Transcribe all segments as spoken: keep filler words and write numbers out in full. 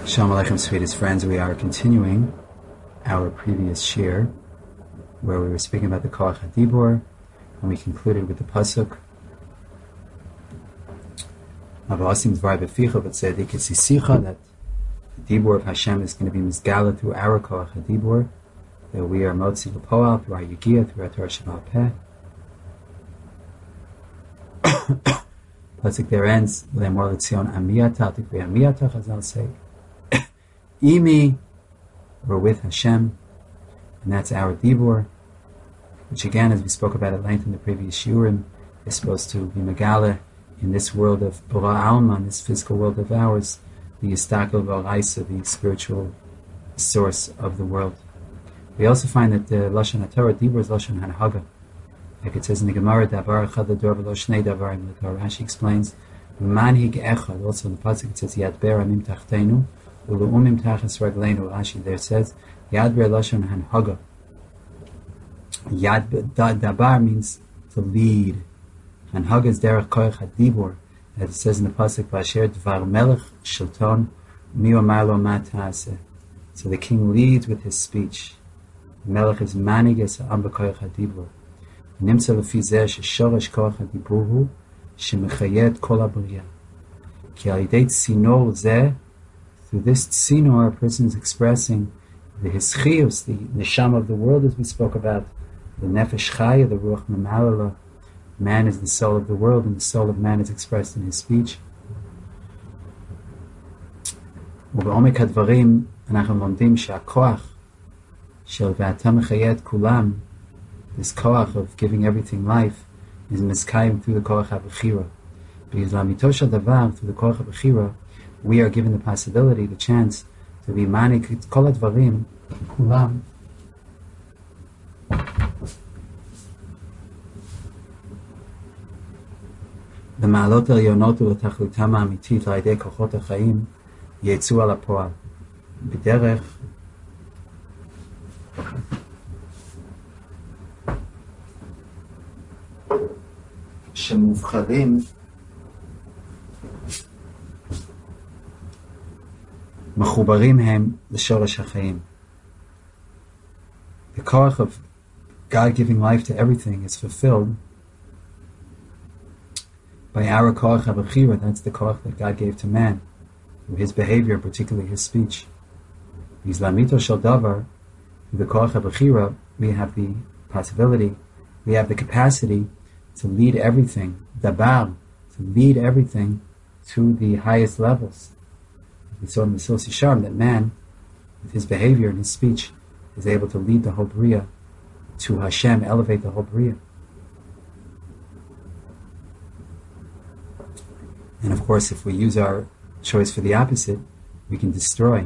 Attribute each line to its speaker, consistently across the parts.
Speaker 1: Shalom Aleichem, sweetest friends. We are continuing our previous shir, where we were speaking about the Koach HaDibur, and we concluded with the pasuk Avasim Dvar Beficha V'Tzedik Esisicha, that the Dibur of Hashem is going to be misgala through our Koach HaDibur, that we are Motzi L'Poal through our Yigiyah, through our Torah Shema Peh. Pasuk there ends, L'Emor L'Tzion Amiyata, Tikvei Amiyata, Chazal say, Imi, we're with Hashem, and that's our Dibur, which again, as we spoke about at length in the previous Shurim, is supposed to be Megala in this world of Bora Alma, in this physical world of ours, the Yistakel V'Oraisa, the spiritual source of the world. We also find that the Lashon HaTorah Dibur is Lashon HaNhaga. Like it says in the Gemara, Davar Echad L'Dor V'Lo Shnei Davarim L'Torah. Rashi explains, Manhig Echad, also in the pasuk it says, Yad Ber Amim Tachtenu, Ulu'umim Tachas Ragleinu. Rashi there says, Yad Ber Lashon HaNhaga. Yad Dabar means to lead. HaNhaga is Derech Koach HaDibur, as it says in the pasuk, V'asher Dvar Melech Shilton Mi Omar Lo Ma Ta'aseh. So the king leads with his speech. Melech is Manig Es Ha'am B'Koach HaDibur. נמצא לפי זה ששורש כוח הדיבור הוא שמחיה את כל הבריאה. כי על ידי צינור זה, through this tzינור, a person is expressing the hischiyus, the neshama of the world, as we spoke about, the nefesh chaya, the ruach memalala. Man is the soul of the world, and the soul of man is expressed in his speech. ובעומק הדברים אנחנו לומדים שהכוח של ואתה מחיה את כולם, this koach of giving everything life, is miskayim through the koach HaBechira. Because lamitosh davar, through the koach HaBechira, we are given the possibility, the chance, to be manik kol advarim kulam. The ma'alot elyonotu l'tachlitam ha'amitit la'idei kochot ha'chaim yetzu al ha'poal. B'derech שמובחרים מחוברים הם לשורש החיים. The koach of God giving life to everything is fulfilled by our koach HaBechira. That's the koach that God gave to man through his behavior, particularly his speech. Because lamito shel davar, through the koach HaBechira, we have the possibility, we have the capacity to lead everything, dabar, to lead everything to the highest levels. We saw in the Mesilas Yesharim that man, with his behavior and his speech, is able to lead the whole Bria to Hashem, elevate the whole Bria. And of course, if we use our choice for the opposite, we can destroy.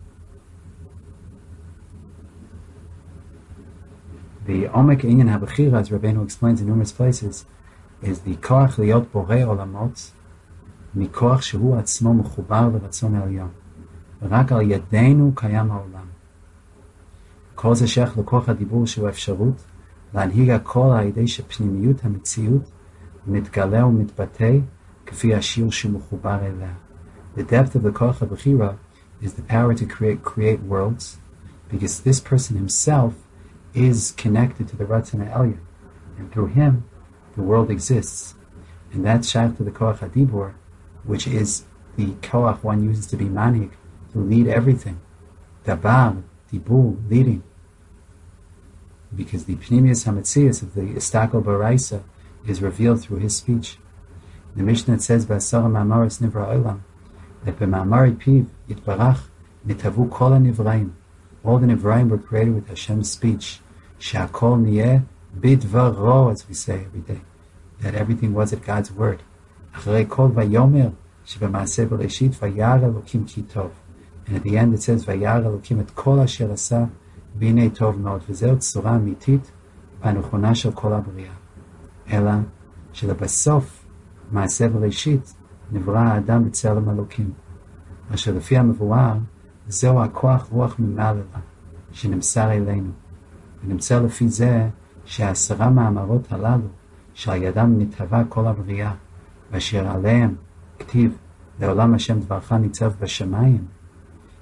Speaker 1: The Omek Inyan HaBechira, as Rabbeinu explains in numerous places, is the koach liot borei olamot mikoach shehu atzmo mechubar l'ratzon elyon. ורק על ידינו קיים העולם. כל זה שייך לכוח הדיבור שהוא האפשרות להנהיג הכל על ידי שפנימיות המציאות מתגלה ומתבטא כפי השיר שהוא מחובר אליה. The depth of the koach HaBechira is the power to create create worlds, because this person himself is connected to the Ratzon HaElyon, and through him the world exists. And that's shaykh to the Koach HaDibur, which is the Koach one uses to be manig, to lead everything. Dabar, Dibur, leading. Because the Pnimius HaMetzias of the Istakel Baraisa is revealed through his speech. The Mishnah says, B'asara Ma'amaris Nivra Olam, that B'ma'amari Piv Yitbarach Nitavu Kol HaNivraim. All the Nivraim were created with Hashem's speech. Sha'akol niyeh bidvaro, as we say every day, that everything was at God's word. Acharei kol vayomer sheb'maaseh bereshit vayar Elokim ki tov. And at the end it says vayar Elokim et kol asher asa v'hinei tov מאוד. וזהו צורה אמיתית והנכונה של כל הבריאה. אלא שלבסוף מעשה בראשית נברא האדם בצלם אלוקים. אשר לפי המבואר זהו הכוח רוח ממעלה שנמסר אלינו. ונמצא לפי זה שהעשרה מאמרות הללו שעל ידם נתהווה כל הבריאה, ואשר עליהם כתיב לעולם השם דברך ניצב בשמיים,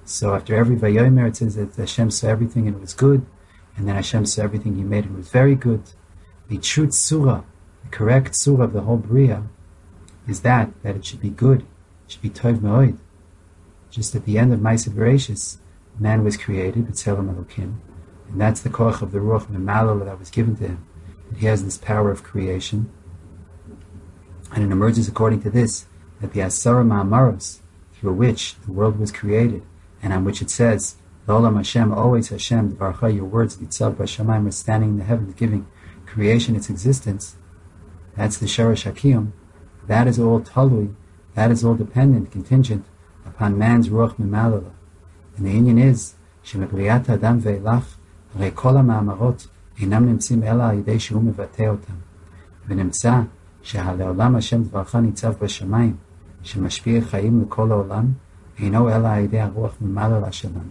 Speaker 1: So after every Vayomer, it says that Hashem saw everything and it was good, and then Hashem saw everything He made and it was very good. The true tzura, the correct tzura of the whole Bria, is that, that it should be good, it should be Tov Me'od. Just at the end of Ma'aseh Bereshis, man was created, B'Tselem Elokim, and that's the koach of the Ruach Memalel that was given to him. That he has this power of creation, and it emerges according to this, that the Asara Ma'amaros, through which the world was created, and on which it says, L'olam Hashem, always Hashem, Dvarcha, your words, Nitzav B'Shamayim, are standing in the heavens, giving creation its existence. That's the Sharash HaKiyum. That is all talui, that is all dependent, contingent, upon man's Ruach Memalel. And the Inyan is, Shemeb'riyat Adam ve'elach, Harei kol ha'ma'amarot, einam nimtzim ela al yidei shehu mevateh otam. ונמצא שהלעולם השם דברך ניצב בשמיים, שמשפיע חיים לכל העולם, אינו אלא על ידי הרוח ממעלה שלנו.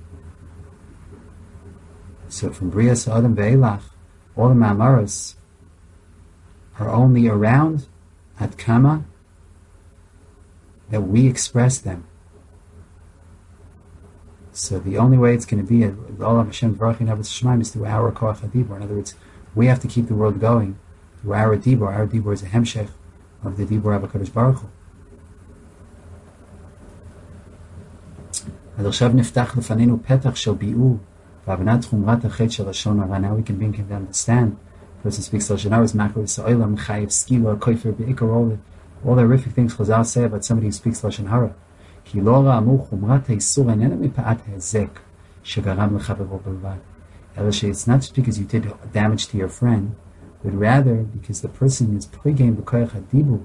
Speaker 1: So from Brias Adam ve'elach, all the Ma'amaros are only around at Kama that we express them. So the only way it's going to be Olam Hashem Dvarach Navas Shemaim is through our Koach HaDibur. In other words, we have to keep the world going through our Dibur. Our Dibur is a hemshech of the Dibur of HaKadosh Baruch Hu. עד עכשיו נפתח לפנינו פתח של ביאור והבנת חומרת החטא של לשון הרע. Now we can begin to understand. The person speaks Lashon Hara is Makar Yisraelim, Chayiv, Skila, Koifer, Be'ikar, all the all the horrific things Chazal say about somebody who speaks Lashon Hara. כי לא ראה חומרת האיסור איננה מפאת ההזק שגרם לחברו בלבד. אלא it's not just because you did damage to your friend, but rather because the person is pligim b'koyach hadibur.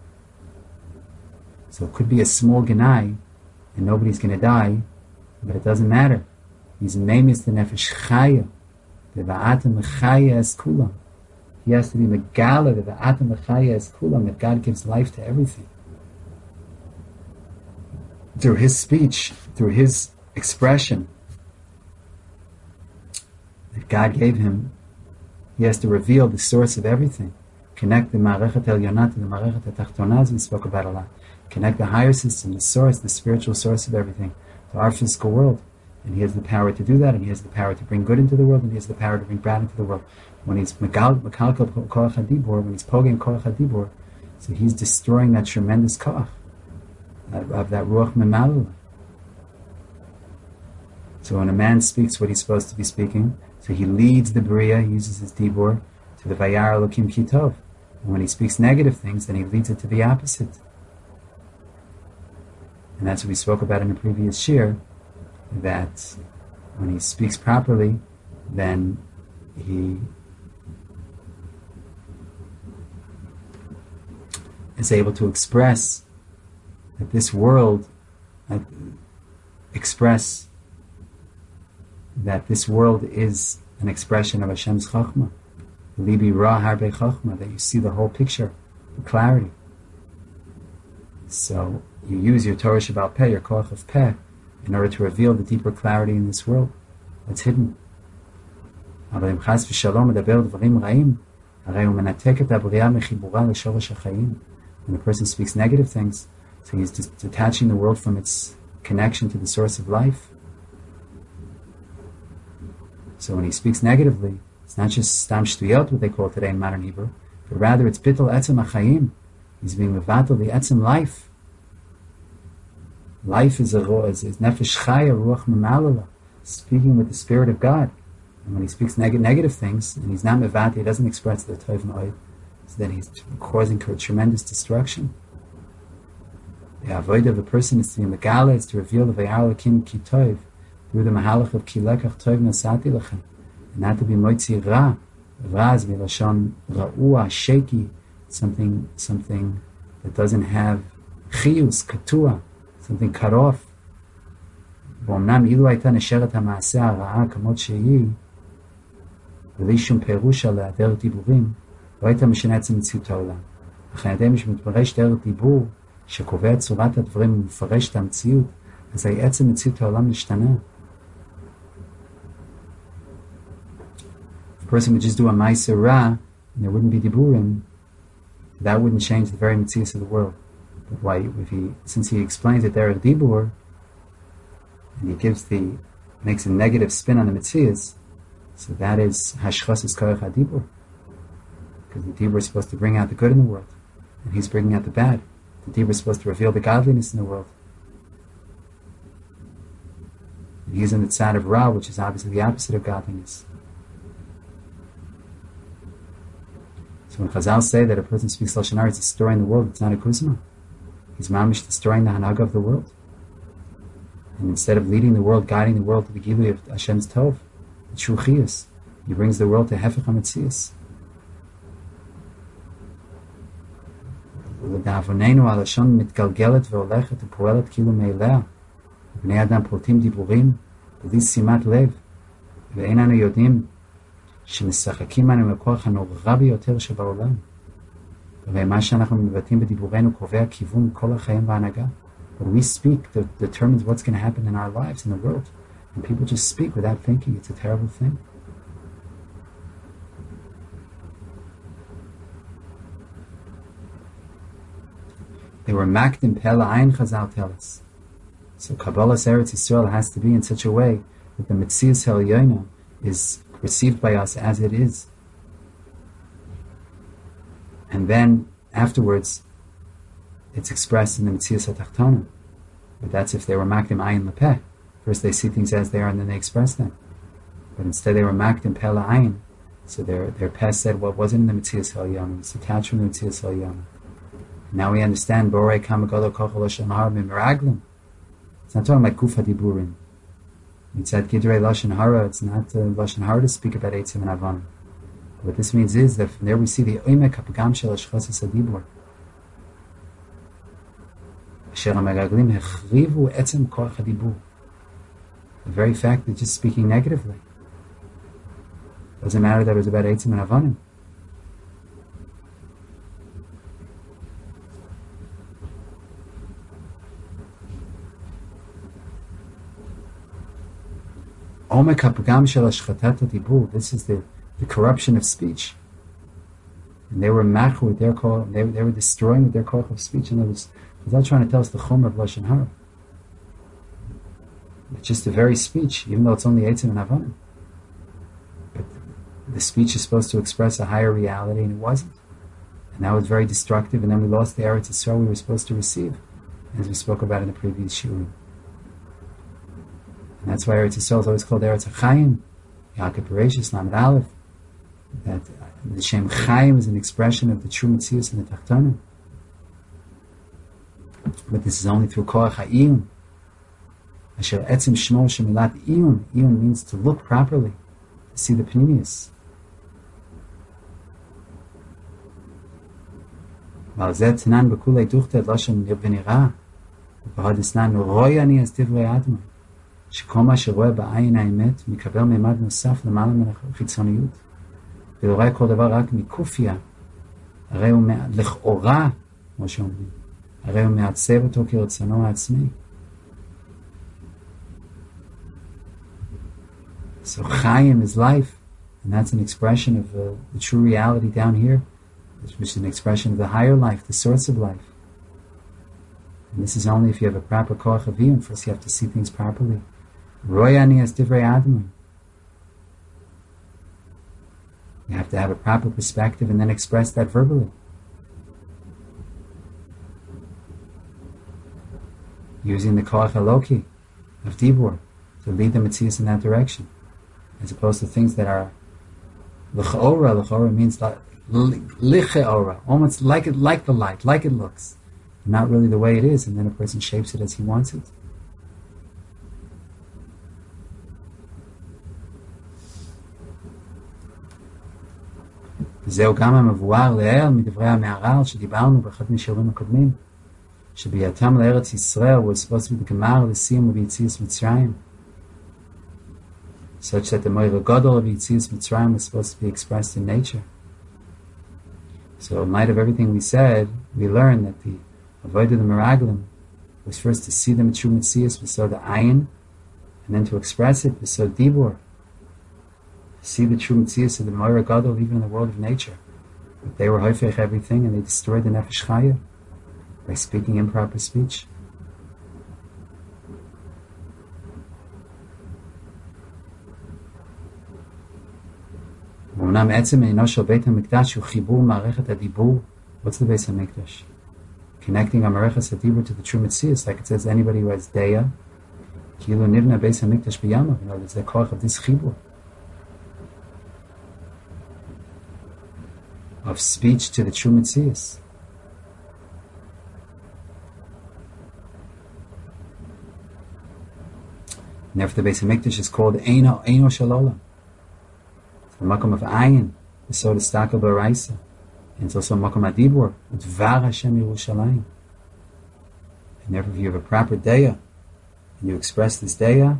Speaker 1: So it could be a small genai, and nobody's going to die, but it doesn't matter. He's name is the nefesh chaya, the va'atam chaya es kulam. He has to be megala, the va'atam chaya es kulam, that God gives life to everything. Through his speech, through his expression that God gave him, he has to reveal the source of everything. Connect the Ma'arechet Elyon to the Ma'arechet Tachtona, as we spoke about a lot. Connect the higher system, the source, the spiritual source of everything, to our physical world. And he has the power to do that, and he has the power to bring good into the world, and he has the power to bring bad into the world. When he's Mekalkal Koach HaDibur, when he's Poging Koach HaDibur, so he's destroying that tremendous Koach of that Ruach Memalel. So when a man speaks what he's supposed to be speaking, so he leads the Bria, he uses his Dibur, to the Vayar Elokim Kitov. And when he speaks negative things, then he leads it to the opposite. And that's what we spoke about in the previous shir, that when he speaks properly, then he is able to express that this world, uh, express that this world is an expression of Hashem's Chachma. Libi Ra Harbe Chachma, that you see the whole picture, the clarity. So you use your Torah Sheba'al Peh, your Koach of Peh, in order to reveal the deeper clarity in this world that's hidden. When a person speaks negative things, so he's detaching the world from its connection to the source of life. So when he speaks negatively, it's not just stam shtuyot, what they call today in modern Hebrew, but rather it's bittul etzem achayim. He's being mevatel the etzem life. Life is a is, is nefesh chaya ruach memalala, speaking with the spirit of God. And when he speaks neg- negative things, and he's not mevatel, he doesn't express the tov ma'od, so then he's causing tremendous destruction. The avoid of the person is to be megala, is to reveal the vayar lakim ki tov, through the mahalach of ki lekach tov nasati lachem, and not to be moitzi ra. Ra is milashon ra'ua, shaky, something something that doesn't have chiyus, katua, something cut off. ואומנם אילו הייתה נשארת המעשה הרעה כמות שהיא, בלי שום פירוש על היעדר דיבורים, לא הייתה משנה עצם מציאות העולם. אך על ידי שמתפרש דרך דיבור, שקובע את צורת הדברים ומפרש את המציאות, אז עצם מציאות העולם משתנה. If a person would just do a ma'aser ra, and there wouldn't be diburim, that wouldn't change the very mitzvahs of the world. But why, if he, since he explains that there are dibur, and he gives the, makes a negative spin on the Metzias, so that is Hashchasas Koach HaDibur. Because the Dibur is supposed to bring out the good in the world, and he's bringing out the bad. The Dibur is supposed to reveal the godliness in the world. And he's in the tzad of Ra, which is obviously the opposite of godliness. So when Chazal say that a person speaks Lashon Hara, it's destroying the world, it's not a kuzma. He's mamish destroying the hanaga of the world. And instead of leading the world, guiding the world to the Gilui of Hashem's Tov, the true Chiyus, he brings the world to Hefech HaMetzias. ולדאבוננו הלשון מתגלגלת והולכת ופועלת כאילו מאליה. בני אדם פולטים דיבורים בלי שימת לב, ואין אנו יודעים שמשחקים אנו מהכוח הנורא ביותר שבעולם. ומה שאנחנו מבטאים בדיבורנו קובע כיוון כל החיים וההנהגה. What we speak determines what's going to happen in our lives, in the world. And people just speak without thinking. It's a terrible thing. They were makdim pela ayin, Chazal tell us. So Kabbalah's Eretz Yisrael has to be in such a way that the Metzias Helyona is received by us as it is. And then afterwards, it's expressed in the Metzias HaTachtana. But that's if they were makdim ayin lepeh. First they see things as they are and then they express them. But instead they were makdim pela ayin. So their their peh said what wasn't in the Metzias Helyona, it's attached from the Metzias Helyona. Now we understand Borei Kama Gadol Kochel Lashon Hara Mimeraglim. It's not talking about Kufa Diburim. It's at Gidrei Lashon Hara. It's not uh, Lashon Hara to speak about Eitzim and Avanim. What this means is that from there we see the Oimek HaPagam Shel Hashchasas HaDibur. Asher HaMeraglim Hechrivu Etzem Koach HaDibur. The very fact that just speaking negatively. Doesn't matter that it was about Eitzim and Avanim. Omek HaPagam Shel Hashchatat HaDibur. This is the, the corruption of speech. And they were mach with their call, they, they were destroying with their call of speech. And it was, without trying to tell us the chomer of Lashon Hara. It's just the very speech, even though it's only Eitzim and Avanim. But the speech is supposed to express a higher reality, and it wasn't. And that was very destructive, and then we lost the Eretz Yisrael we were supposed to receive, as we spoke about in the previous shiurim. And that's why Eretz Yisrael is always called Eretz HaChaim, Yaakov Bereshis, Lamed Aleph. That the Shem Chaim is an expression of the true Metzius and the Tachtonim. But this is only through Koach HaIyun. Asher Etzim Shmo Shemilat Iyun. Iyun means to look properly, to see the Pnimius. ועל זה תנן בכולי דוכתא לשון ונראה. ובהדסנן רואי אני אז דברי אדמה. שכל מה שרואה בעין האמת מקבל מימד נוסף למעלה מן החיצוניות. ולא רואה כל דבר רק מקופיה. הרי הוא לכאורה, כמו שאומרים, הרי הוא מעצב אותו כרצונו העצמי. So Chaim is life, and that's an expression of uh, the true reality down here, which is an expression of the higher life, the source of life. And this is only if you have a proper koach aviyim. First you have to see things properly. Roy ani as divrei admon. You have to have a proper perspective and then express that verbally. Using the koach eloki of dibur to lead the metzius in that direction, as opposed to things that are l'chaora. L'chaora means licheora, almost like it, like the light, like it looks, not really the way it is, and then a person shapes it as he wants it. וזהו גם המבואר לעיל מדברי המהר"ל שדיברנו באחד מהשיעורים הקודמים, שבהייתם לארץ ישראל was supposed to be the גמר לסיום וביציאת מצרים, such that the Moira Gadol of Yitzias Mitzrayim was supposed to be expressed in nature. So in light of everything we said, we learned that the Avodah the Meraglim was first to see the true Metzius, we saw the Ayin, and then to express it, we saw Dibur. To see the true Metzius of the Moira Gadol even in the world of nature. But they were hoifech everything, and they destroyed the Nefesh Chaya by speaking improper speech. אמנם עצם עינו של בית המקדש הוא חיבור מערכת הדיבור. What's the Beis HaMikdash? Connecting Amareches HaDibur to the true Metzius, like it says, anybody who has Deya, Kilu Nivna Beis HaMikdash B'Yamav, you know, there's the koach of this chibur, of speech to the true Metzius. And therefore the Beis HaMikdash is called Eino, Eino Shalola. It's the Makom of Ayin, the Sod Estakel B'Raisa. And it's also Makom HaDibur, Dvar Hashem Yerushalayim. And therefore if you have a proper Deya, and you express this Deya,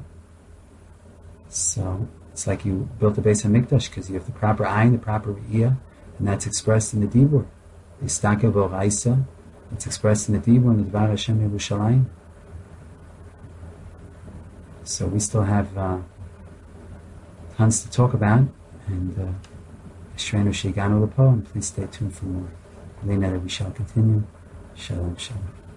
Speaker 1: so it's like you built a Beis HaMikdash, because you have the proper Ayin, the proper Re'iyah, and that's expressed in the Dibur. The Estakel B'Raisa, it's expressed in the Dibur, and the Dvar Hashem Yerushalayim. So we still have uh, tons to talk about, and uh, Shrenu Shiganu Lepo, and please stay tuned for more. Later we shall continue. Shalom, shalom.